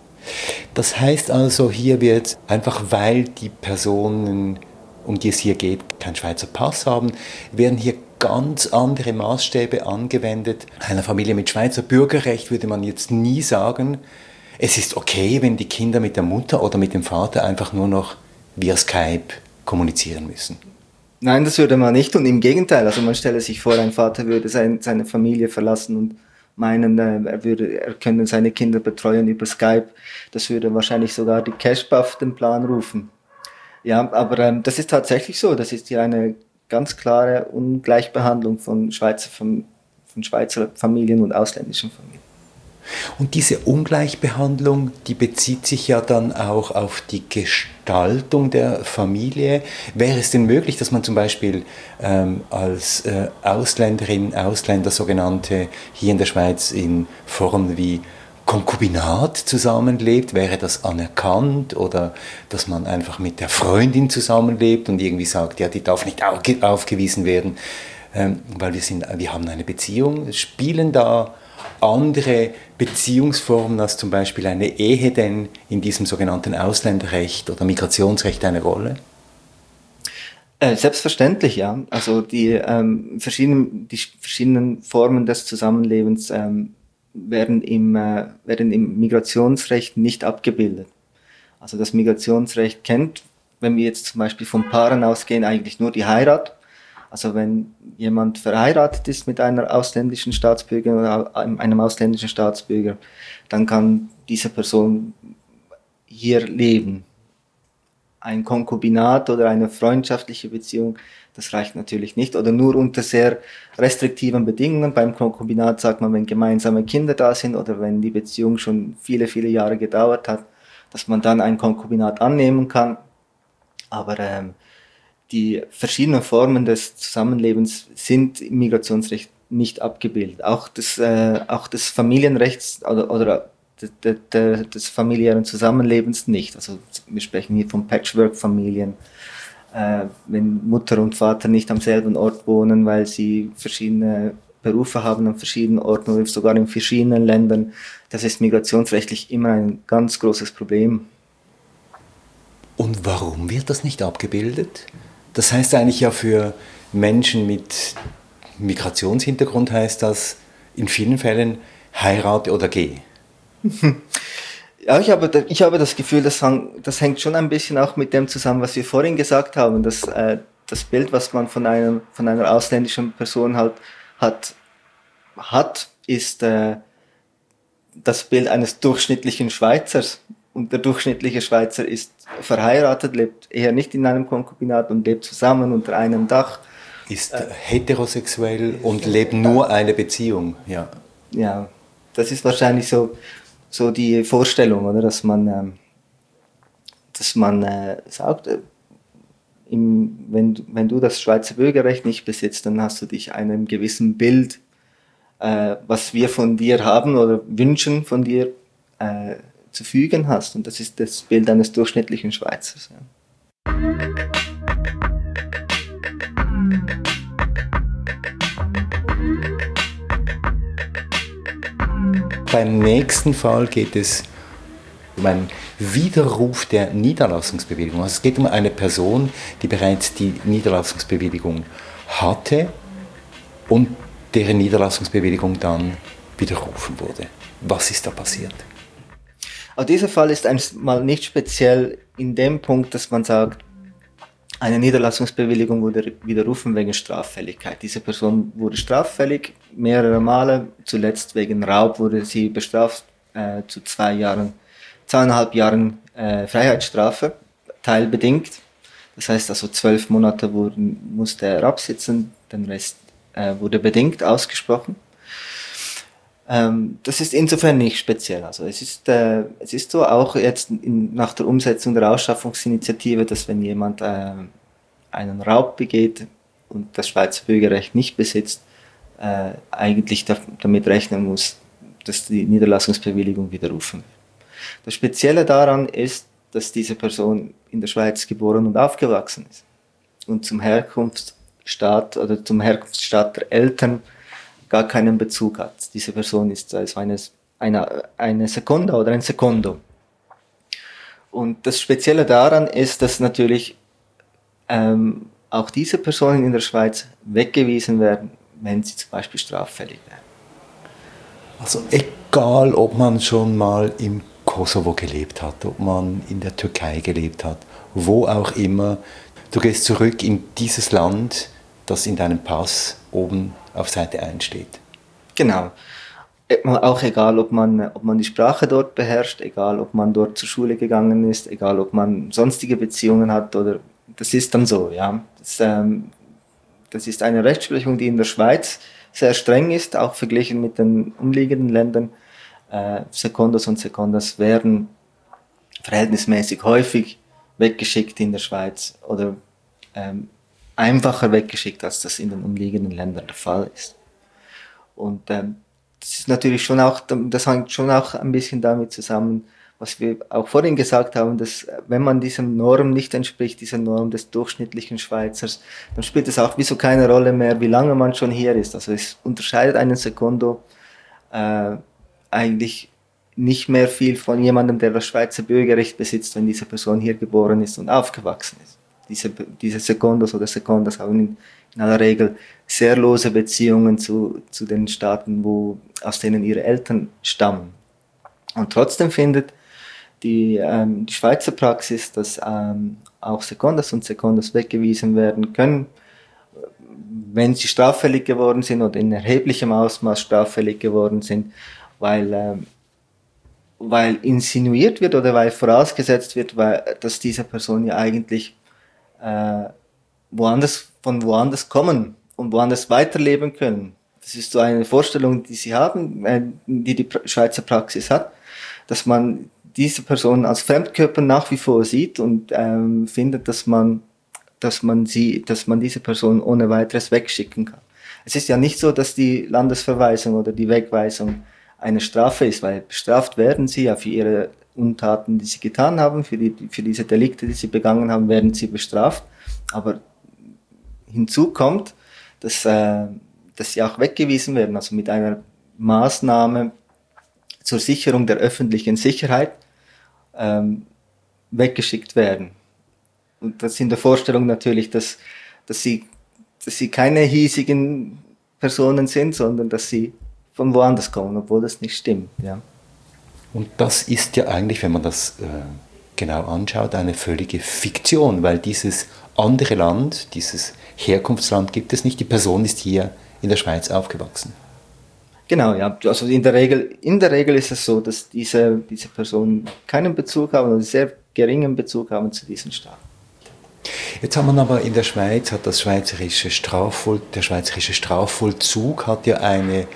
Das heißt also, hier wird einfach, weil die Personen, um die es hier geht, keinen Schweizer Pass haben, werden hier ganz andere Maßstäbe angewendet. Einer Familie mit Schweizer Bürgerrecht würde man jetzt nie sagen, es ist okay, wenn die Kinder mit der Mutter oder mit dem Vater einfach nur noch via Skype kommunizieren müssen. Nein, das würde man nicht tun. Im Gegenteil, also man stelle sich vor, ein Vater würde sein, seine Familie verlassen und meinen, er würde, er könne seine Kinder betreuen über Skype. Das würde wahrscheinlich sogar die Casper auf den Plan rufen. Ja, aber ähm, das ist tatsächlich so. Das ist hier eine ganz klare Ungleichbehandlung von Schweizer, von Schweizer Familien und ausländischen Familien. Und diese Ungleichbehandlung, die bezieht sich ja dann auch auf die Gestaltung der Familie. Wäre es denn möglich, dass man zum Beispiel ähm, als äh, Ausländerin, Ausländer sogenannte, hier in der Schweiz in Formen wie Konkubinat zusammenlebt? Wäre das anerkannt? Oder dass man einfach mit der Freundin zusammenlebt und irgendwie sagt, ja, die darf nicht aufgewiesen werden, ähm, weil wir, sind, wir haben eine Beziehung. Spielen da andere Beziehungsformen als zum Beispiel eine Ehe denn in diesem sogenannten Ausländerrecht oder Migrationsrecht eine Rolle? Äh, selbstverständlich, ja. Also die, ähm, verschiedenen, die verschiedenen Formen des Zusammenlebens ähm, werden, im, äh, werden im Migrationsrecht nicht abgebildet. Also das Migrationsrecht kennt, wenn wir jetzt zum Beispiel von Paaren ausgehen, eigentlich nur die Heirat. Also wenn jemand verheiratet ist mit einer ausländischen Staatsbürgerin oder einem ausländischen Staatsbürger, dann kann diese Person hier leben. Ein Konkubinat oder eine freundschaftliche Beziehung, das reicht natürlich nicht. Oder nur unter sehr restriktiven Bedingungen. Beim Konkubinat sagt man, wenn gemeinsame Kinder da sind oder wenn die Beziehung schon viele, viele Jahre gedauert hat, dass man dann ein Konkubinat annehmen kann. Aber ähm, die verschiedenen Formen des Zusammenlebens sind im Migrationsrecht nicht abgebildet. Auch das, äh, auch des Familienrechts oder, oder de, de, de, des familiären Zusammenlebens nicht. Also wir sprechen hier von Patchwork-Familien, äh, wenn Mutter und Vater nicht am selben Ort wohnen, weil sie verschiedene Berufe haben an verschiedenen Orten oder sogar in verschiedenen Ländern. Das ist migrationsrechtlich immer ein ganz großes Problem. Und warum wird das nicht abgebildet? Das heißt eigentlich ja für Menschen mit Migrationshintergrund heißt das in vielen Fällen heirate oder geh. Ja, ich habe, ich habe das Gefühl, das, hang, das hängt schon ein bisschen auch mit dem zusammen, was wir vorhin gesagt haben, dass äh, das Bild, was man von, einem, von einer ausländischen Person halt hat, hat ist äh, das Bild eines durchschnittlichen Schweizers. Und der durchschnittliche Schweizer ist verheiratet, lebt eher nicht in einem Konkubinat und lebt zusammen unter einem Dach. Ist äh, heterosexuell und lebt nur eine Beziehung, ja. Ja, das ist wahrscheinlich so, so die Vorstellung, oder, dass man, ähm, dass man äh, sagt, äh, im, wenn, wenn du das Schweizer Bürgerrecht nicht besitzt, dann hast du dich einem gewissen Bild, äh, was wir von dir haben oder wünschen von dir, äh, zu fügen hast. Und das ist das Bild eines durchschnittlichen Schweizers. Ja. Beim nächsten Fall geht es um einen Widerruf der Niederlassungsbewilligung. Also es geht um eine Person, die bereits die Niederlassungsbewilligung hatte und deren Niederlassungsbewilligung dann widerrufen wurde. Was ist da passiert? Aber dieser Fall ist einmal nicht speziell in dem Punkt, dass man sagt, eine Niederlassungsbewilligung wurde widerrufen wegen Straffälligkeit. Diese Person wurde straffällig mehrere Male, zuletzt wegen Raub wurde sie bestraft äh, zu zwei Jahren, zweieinhalb Jahren äh, Freiheitsstrafe, teilbedingt. Das heißt also zwölf Monate wurden, musste er absitzen, den Rest äh, wurde bedingt ausgesprochen. Ähm, das ist insofern nicht speziell. Also es ist, äh, es ist so auch jetzt in, nach der Umsetzung der Ausschaffungsinitiative, dass wenn jemand äh, einen Raub begeht und das Schweizer Bürgerrecht nicht besitzt, äh, eigentlich da, damit rechnen muss, dass die Niederlassungsbewilligung widerrufen wird. Das Spezielle daran ist, dass diese Person in der Schweiz geboren und aufgewachsen ist und zum Herkunftsstaat oder zum Herkunftsstaat der Eltern gar keinen Bezug hat. Diese Person ist also eine, eine, eine Seconda oder ein Secondo. Und das Spezielle daran ist, dass natürlich ähm, auch diese Personen in der Schweiz weggewiesen werden, wenn sie zum Beispiel straffällig werden. Also egal, ob man schon mal im Kosovo gelebt hat, ob man in der Türkei gelebt hat, wo auch immer, du gehst zurück in dieses Land, das in deinem Pass oben auf Seite eins steht. Genau. Auch egal, ob man, ob man die Sprache dort beherrscht, egal, ob man dort zur Schule gegangen ist, egal, ob man sonstige Beziehungen hat, oder das ist dann so, ja. Das, ähm, das ist eine Rechtsprechung, die in der Schweiz sehr streng ist, auch verglichen mit den umliegenden Ländern. Äh, Secondos und Secondas werden verhältnismäßig häufig weggeschickt in der Schweiz oder ähm, einfacher weggeschickt, als das in den umliegenden Ländern der Fall ist. Und ähm, das ist natürlich schon auch, das hängt schon auch ein bisschen damit zusammen, was wir auch vorhin gesagt haben, dass wenn man diesem Norm nicht entspricht, dieser Norm des durchschnittlichen Schweizers, dann spielt es auch wieso keine Rolle mehr, wie lange man schon hier ist. Also es unterscheidet einen Secondo äh, eigentlich nicht mehr viel von jemandem, der das Schweizer Bürgerrecht besitzt, wenn diese Person hier geboren ist und aufgewachsen ist. Diese, diese Secondos oder Secondas haben in, in aller Regel sehr lose Beziehungen zu, zu den Staaten, wo, aus denen ihre Eltern stammen. Und trotzdem findet die, ähm, die Schweizer Praxis, dass ähm, auch Secondas und Secondas weggewiesen werden können, wenn sie straffällig geworden sind oder in erheblichem Ausmaß straffällig geworden sind, weil, ähm, weil insinuiert wird oder weil vorausgesetzt wird, weil, dass diese Person ja eigentlich äh, woanders, von woanders kommen und woanders weiterleben können. Das ist so eine Vorstellung, die sie haben, äh, die die Schweizer Praxis hat, dass man diese Person als Fremdkörper nach wie vor sieht und ähm, findet, dass man, dass man sie, dass man diese Person ohne weiteres wegschicken kann. Es ist ja nicht so, dass die Landesverweisung oder die Wegweisung eine Strafe ist, weil bestraft werden sie ja für ihre Untaten, die sie getan haben, für die, für diese Delikte, die sie begangen haben, werden sie bestraft. Aber hinzu kommt, dass, äh, dass sie auch weggewiesen werden, also mit einer Maßnahme zur Sicherung der öffentlichen Sicherheit ähm, weggeschickt werden. Und das in der Vorstellung natürlich, dass, dass, sie, dass sie keine hiesigen Personen sind, sondern dass sie von woanders kommen, obwohl das nicht stimmt. Ja. Und das ist ja eigentlich, wenn man das äh, genau anschaut, eine völlige Fiktion, weil dieses andere Land, dieses Herkunftsland gibt es nicht. Die Person ist hier in der Schweiz aufgewachsen. Genau, ja. Also in der Regel, in der Regel ist es so, dass diese, diese Personen keinen Bezug haben oder sehr geringen Bezug haben zu diesem Staat. Jetzt haben wir aber in der Schweiz, hat das schweizerische Strafvoll, der schweizerische Strafvollzug hat ja eine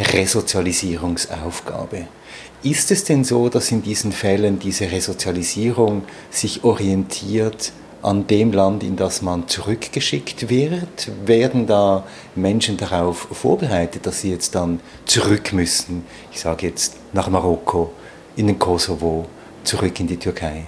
Resozialisierungsaufgabe. Ist es denn so, dass in diesen Fällen diese Resozialisierung sich orientiert an dem Land, in das man zurückgeschickt wird? Werden da Menschen darauf vorbereitet, dass sie jetzt dann zurück müssen? Ich sage jetzt nach Marokko, in den Kosovo, zurück in die Türkei.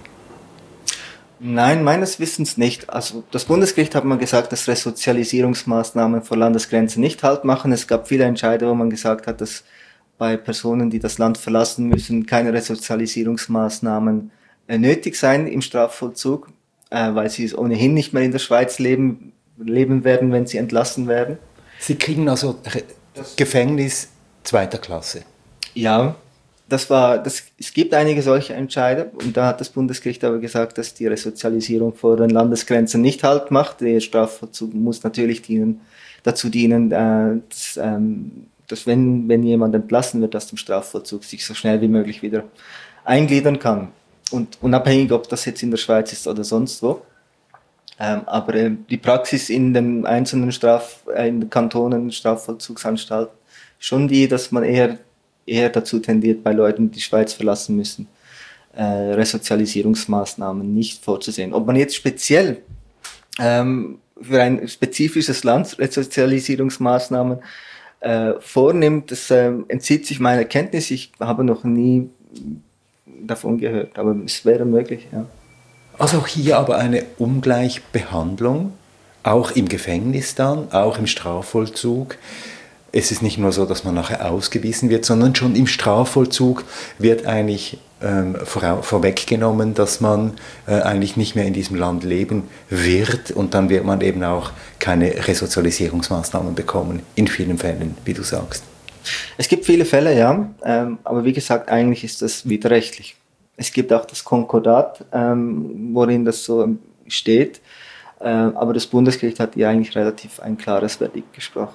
Nein, meines Wissens nicht. Also das Bundesgericht hat mal gesagt, dass Resozialisierungsmaßnahmen vor Landesgrenzen nicht Halt machen. Es gab viele Entscheide, wo man gesagt hat, dass bei Personen, die das Land verlassen müssen, keine Resozialisierungsmaßnahmen äh, nötig seien im Strafvollzug, äh, weil sie ohnehin nicht mehr in der Schweiz leben, leben werden, wenn sie entlassen werden. Sie kriegen also Re- Gefängnis zweiter Klasse. Ja, das war, das, es gibt einige solche Entscheide und da hat das Bundesgericht aber gesagt, dass die Resozialisierung vor den Landesgrenzen nicht Halt macht. Der Strafvollzug muss natürlich dienen, dazu dienen, äh, dass, ähm, dass wenn, wenn jemand entlassen wird aus dem Strafvollzug, sich so schnell wie möglich wieder eingliedern kann. Und unabhängig, ob das jetzt in der Schweiz ist oder sonst wo. Ähm, aber äh, die Praxis in den einzelnen Straf, äh, in den Kantonen, Strafvollzugsanstalten, schon die, dass man eher eher dazu tendiert, bei Leuten, die die Schweiz verlassen müssen, äh, Resozialisierungsmaßnahmen nicht vorzusehen. Ob man jetzt speziell ähm, für ein spezifisches Land Resozialisierungsmaßnahmen äh, vornimmt, das äh, entzieht sich meiner Kenntnis. Ich habe noch nie davon gehört, aber es wäre möglich, ja. Also auch hier aber eine Ungleichbehandlung, auch im Gefängnis dann, auch im Strafvollzug. Es ist nicht nur so, dass man nachher ausgewiesen wird, sondern schon im Strafvollzug wird eigentlich ähm, vor, vorweggenommen, dass man äh, eigentlich nicht mehr in diesem Land leben wird und dann wird man eben auch keine Resozialisierungsmaßnahmen bekommen, in vielen Fällen, wie du sagst. Es gibt viele Fälle, ja, ähm, aber wie gesagt, eigentlich ist das widerrechtlich. Es gibt auch das Konkordat, ähm, worin das so steht. Äh, aber das Bundesgericht hat hier eigentlich relativ ein klares Verdikt gesprochen.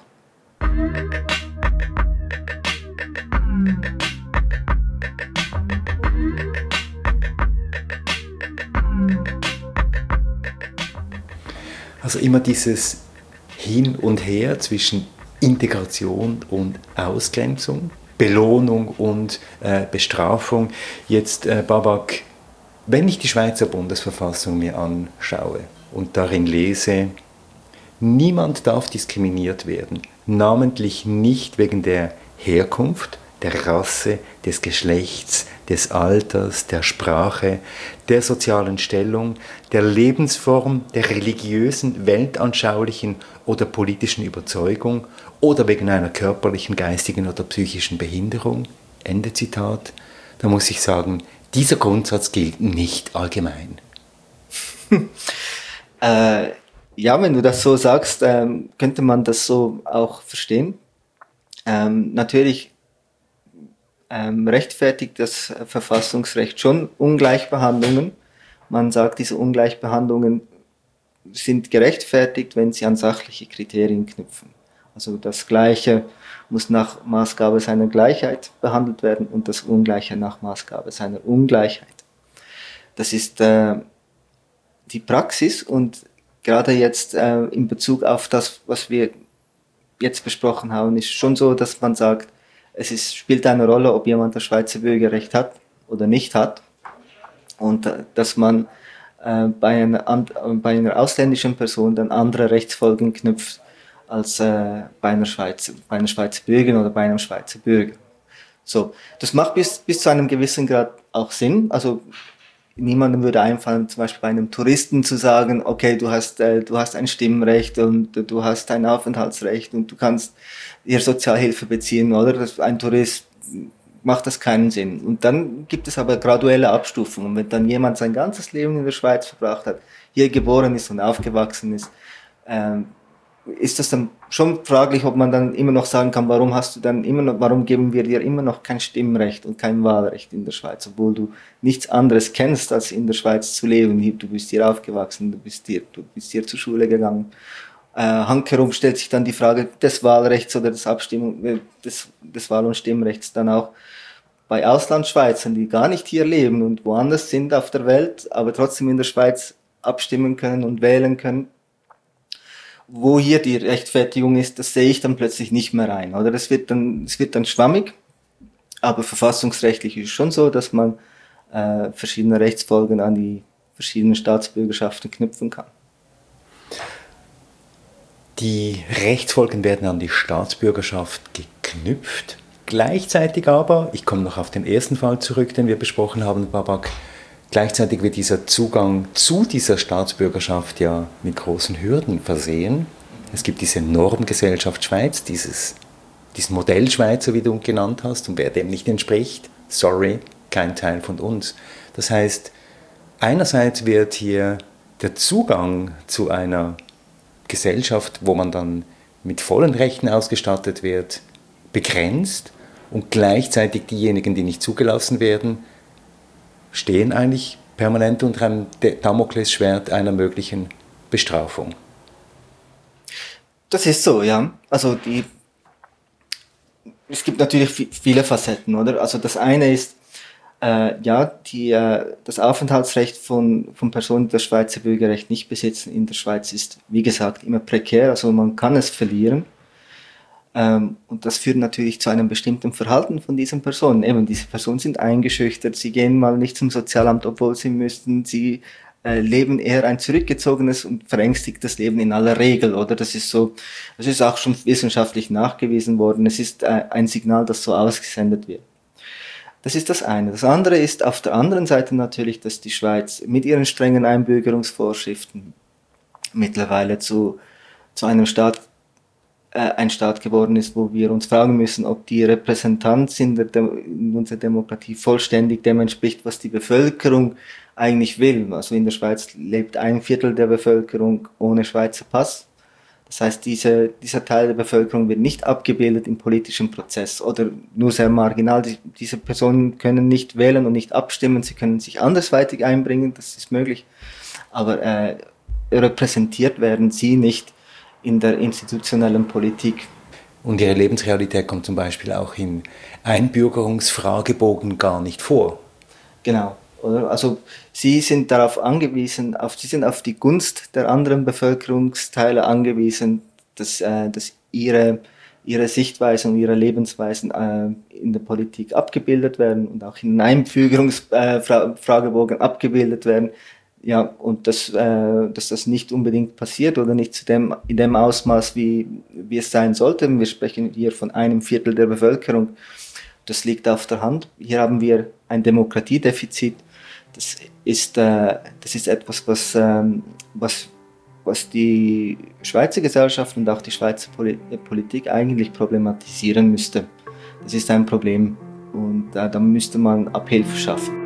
Also immer dieses Hin und Her zwischen Integration und Ausgrenzung, Belohnung und äh, Bestrafung. Jetzt, äh, Babak, wenn ich die Schweizer Bundesverfassung mir anschaue und darin lese, niemand darf diskriminiert werden, namentlich nicht wegen der Herkunft, der Rasse, des Geschlechts, des Alters, der Sprache, der sozialen Stellung, der Lebensform, der religiösen, weltanschaulichen oder politischen Überzeugung oder wegen einer körperlichen, geistigen oder psychischen Behinderung. Ende Zitat. Da muss ich sagen, dieser Grundsatz gilt nicht allgemein. äh, ja, wenn du das so sagst, ähm, könnte man das so auch verstehen. Ähm, natürlich ähm, rechtfertigt das Verfassungsrecht schon Ungleichbehandlungen. Man sagt, diese Ungleichbehandlungen sind gerechtfertigt, wenn sie an sachliche Kriterien knüpfen. Also das Gleiche muss nach Maßgabe seiner Gleichheit behandelt werden und das Ungleiche nach Maßgabe seiner Ungleichheit. Das ist äh, die Praxis und gerade jetzt äh, in Bezug auf das, was wir jetzt besprochen haben, ist schon so, dass man sagt, es ist, spielt eine Rolle, ob jemand das Schweizer Bürgerrecht hat oder nicht hat. Und äh, dass man äh, bei, einer, äh, bei einer ausländischen Person dann andere Rechtsfolgen knüpft als äh, bei, einer Schweizer, bei einer Schweizer Bürgerin oder bei einem Schweizer Bürger. So, das macht bis, bis zu einem gewissen Grad auch Sinn. Also niemandem würde einfallen, zum Beispiel bei einem Touristen zu sagen, okay, du hast, äh, du hast ein Stimmrecht und äh, du hast ein Aufenthaltsrecht und du kannst hier Sozialhilfe beziehen, oder? Das, ein Tourist macht das keinen Sinn. Und dann gibt es aber graduelle Abstufungen. Wenn dann jemand sein ganzes Leben in der Schweiz verbracht hat, hier geboren ist und aufgewachsen ist, ähm, ist das dann schon fraglich, ob man dann immer noch sagen kann, warum hast du dann immer noch, warum geben wir dir immer noch kein Stimmrecht und kein Wahlrecht in der Schweiz, obwohl du nichts anderes kennst, als in der Schweiz zu leben. Du bist hier aufgewachsen, du bist hier, du bist hier zur Schule gegangen. Äh, handherum stellt sich dann die Frage des Wahlrechts oder des Abstimmung, äh, des, des Wahl- und Stimmrechts dann auch bei Auslandschweizern, die gar nicht hier leben und woanders sind auf der Welt, aber trotzdem in der Schweiz abstimmen können und wählen können. Wo hier die Rechtfertigung ist, das sehe ich dann plötzlich nicht mehr ein, oder? Das wird dann, es wird dann schwammig, aber verfassungsrechtlich ist es schon so, dass man äh, verschiedene Rechtsfolgen an die verschiedenen Staatsbürgerschaften knüpfen kann. Die Rechtsfolgen werden an die Staatsbürgerschaft geknüpft. Gleichzeitig aber, ich komme noch auf den ersten Fall zurück, den wir besprochen haben, Babak, gleichzeitig wird dieser Zugang zu dieser Staatsbürgerschaft ja mit großen Hürden versehen. Es gibt diese Normgesellschaft Schweiz, dieses, diesen Modell Schweizer, wie du genannt hast, und wer dem nicht entspricht, sorry, kein Teil von uns. Das heißt, einerseits wird hier der Zugang zu einer Gesellschaft, wo man dann mit vollen Rechten ausgestattet wird, begrenzt und gleichzeitig diejenigen, die nicht zugelassen werden, stehen eigentlich permanent unter einem Damoklesschwert einer möglichen Bestrafung. Das ist so, ja. Also die, es gibt natürlich viele Facetten, oder? Also das eine ist, äh, ja, die, äh, das Aufenthaltsrecht von, von Personen, die das Schweizer Bürgerrecht nicht besitzen in der Schweiz, ist, wie gesagt, immer prekär. Also man kann es verlieren. Ähm, und das führt natürlich zu einem bestimmten Verhalten von diesen Personen. Eben, diese Personen sind eingeschüchtert, sie gehen mal nicht zum Sozialamt, obwohl sie müssten, sie äh, leben eher ein zurückgezogenes und verängstigtes Leben in aller Regel, oder? Das ist so, das ist auch schon wissenschaftlich nachgewiesen worden. Es ist äh, ein Signal, das so ausgesendet wird. Das ist das eine. Das andere ist auf der anderen Seite natürlich, dass die Schweiz mit ihren strengen Einbürgerungsvorschriften mittlerweile zu, zu einem Staat ein Staat geworden ist, wo wir uns fragen müssen, ob die Repräsentanz in, der Dem- in unserer Demokratie vollständig dem entspricht, was die Bevölkerung eigentlich will. Also in der Schweiz lebt ein Viertel der Bevölkerung ohne Schweizer Pass. Das heißt, diese, dieser Teil der Bevölkerung wird nicht abgebildet im politischen Prozess oder nur sehr marginal. Die, diese Personen können nicht wählen und nicht abstimmen, sie können sich andersweitig einbringen, das ist möglich, aber äh, repräsentiert werden sie nicht in der institutionellen Politik. Und ihre Lebensrealität kommt zum Beispiel auch in Einbürgerungsfragebogen gar nicht vor. Genau. Oder? Also sie sind darauf angewiesen, auf, sie sind auf die Gunst der anderen Bevölkerungsteile angewiesen, dass, äh, dass ihre, ihre Sichtweisen und ihre Lebensweisen äh, in der Politik abgebildet werden und auch in Einführungsfragebogen äh, abgebildet werden. Ja, und dass, äh, dass das nicht unbedingt passiert oder nicht zu dem, in dem Ausmaß, wie, wie es sein sollte. Wir sprechen hier von einem Viertel der Bevölkerung. Das liegt auf der Hand. Hier haben wir ein Demokratiedefizit. Das ist, äh, das ist etwas, was, ähm, was, was die Schweizer Gesellschaft und auch die Schweizer Poli- Politik eigentlich problematisieren müsste. Das ist ein Problem und äh, da müsste man Abhilfe schaffen.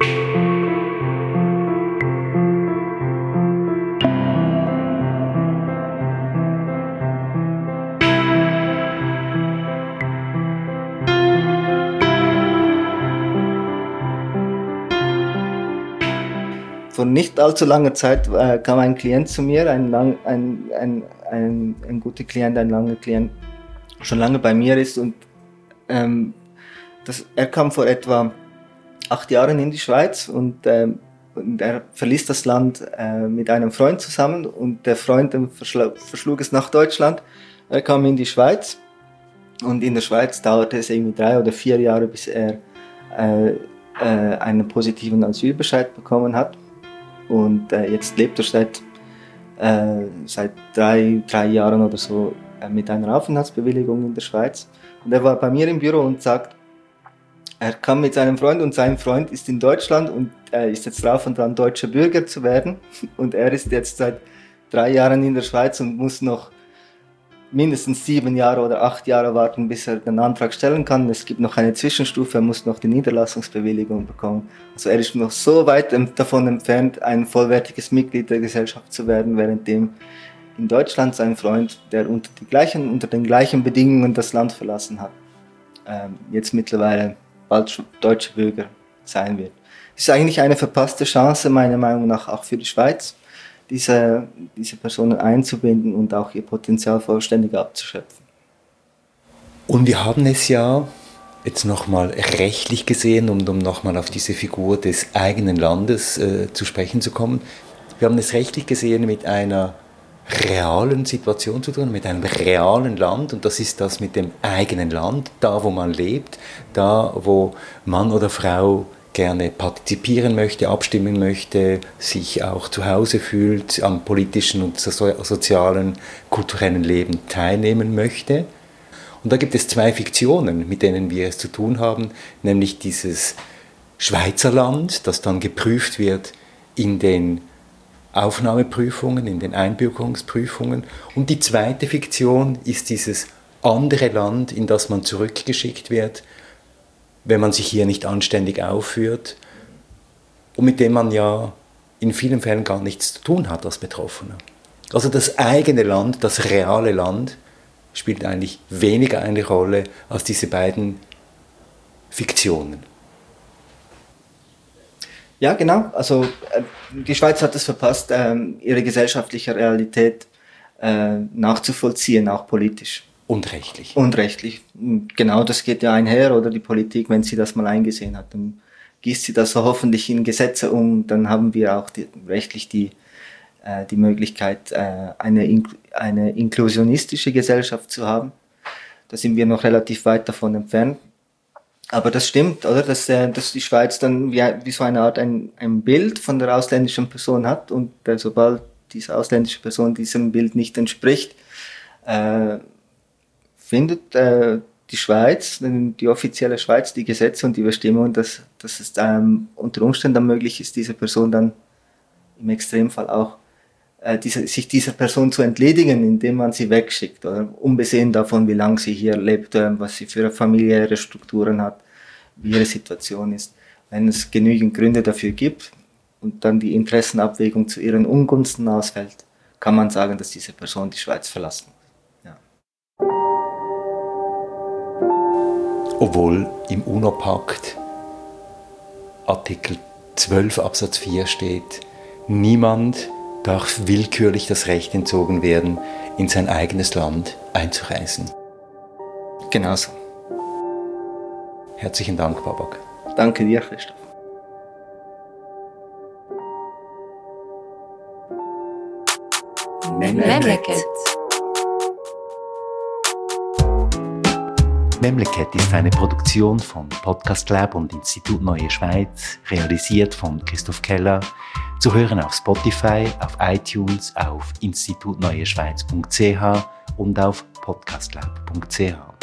Vor nicht allzu langer Zeit äh, kam ein Klient zu mir, ein, lang, ein, ein, ein, ein guter Klient, ein langer Klient, schon lange bei mir ist. Und ähm, das, er kam vor etwa acht Jahren in die Schweiz und, ähm, und er verließ das Land äh, mit einem Freund zusammen und der Freund verschl- verschlug es nach Deutschland. Er kam in die Schweiz und in der Schweiz dauerte es irgendwie drei oder vier Jahre, bis er äh, äh, einen positiven Asylbescheid bekommen hat. Und äh, jetzt lebt er seit, äh, seit drei, drei Jahren oder so äh, mit einer Aufenthaltsbewilligung in der Schweiz. Und er war bei mir im Büro und sagt, er kam mit seinem Freund und sein Freund ist in Deutschland und äh, ist jetzt drauf und dran, deutscher Bürger zu werden. Und er ist jetzt seit drei Jahren in der Schweiz und muss noch mindestens sieben Jahre oder acht Jahre warten, bis er den Antrag stellen kann. Es gibt noch eine Zwischenstufe, er muss noch die Niederlassungsbewilligung bekommen. Also er ist noch so weit davon entfernt, ein vollwertiges Mitglied der Gesellschaft zu werden, währenddem in Deutschland sein Freund, der unter, die gleichen, unter den gleichen Bedingungen das Land verlassen hat, ähm, jetzt mittlerweile bald deutscher Bürger sein wird. Es ist eigentlich eine verpasste Chance, meiner Meinung nach, auch für die Schweiz, diese, diese Personen einzubinden und auch ihr Potenzial vollständig abzuschöpfen. Und wir haben es ja jetzt nochmal rechtlich gesehen, um, um nochmal auf diese Figur des eigenen Landes äh, zu sprechen zu kommen. Wir haben es rechtlich gesehen mit einer realen Situation zu tun, mit einem realen Land, und das ist das mit dem eigenen Land, da wo man lebt, da wo Mann oder Frau gerne partizipieren möchte, abstimmen möchte, sich auch zu Hause fühlt, am politischen und so- sozialen, kulturellen Leben teilnehmen möchte. Und da gibt es zwei Fiktionen, mit denen wir es zu tun haben, nämlich dieses Schweizerland, das dann geprüft wird in den Aufnahmeprüfungen, in den Einbürgerungsprüfungen. Und die zweite Fiktion ist dieses andere Land, in das man zurückgeschickt wird, wenn man sich hier nicht anständig aufführt und mit dem man ja in vielen Fällen gar nichts zu tun hat als Betroffener. Also das eigene Land, das reale Land, spielt eigentlich weniger eine Rolle als diese beiden Fiktionen. Ja, genau. Also äh, die Schweiz hat es verpasst, ähm, ihre gesellschaftliche Realität äh, nachzuvollziehen, auch politisch. Und rechtlich. Und rechtlich. Genau, das geht ja einher, oder die Politik, wenn sie das mal eingesehen hat, dann gießt sie das so hoffentlich in Gesetze um, dann haben wir auch die, rechtlich die, äh, die Möglichkeit, äh, eine, in, eine inklusionistische Gesellschaft zu haben. Da sind wir noch relativ weit davon entfernt. Aber das stimmt, oder? Dass, äh, dass die Schweiz dann wie, wie so eine Art ein, ein Bild von der ausländischen Person hat und äh, sobald diese ausländische Person diesem Bild nicht entspricht, äh, findet äh, die Schweiz, die offizielle Schweiz, die Gesetze und die Bestimmungen, dass, dass es ähm, unter Umständen möglich ist, diese Person dann im Extremfall auch äh, diese, sich dieser Person zu entledigen, indem man sie wegschickt, oder? Unbesehen davon, wie lange sie hier lebt, äh, was sie für familiäre Strukturen hat, wie ihre Situation ist. Wenn es genügend Gründe dafür gibt und dann die Interessenabwägung zu ihren Ungunsten ausfällt, kann man sagen, dass diese Person die Schweiz verlassen muss. obwohl im UNO-Pakt Artikel zwölf Absatz vier steht, niemand darf willkürlich das Recht entzogen werden, in sein eigenes Land einzureisen. Genau so. Herzlichen Dank, Babak. Danke dir, Christoph. Memleket. Memleket ist eine Produktion von Podcast Lab und Institut Neue Schweiz, realisiert von Christoph Keller, zu hören auf Spotify, auf iTunes, auf institutneueschweiz punkt c h und auf podcastlab punkt c h.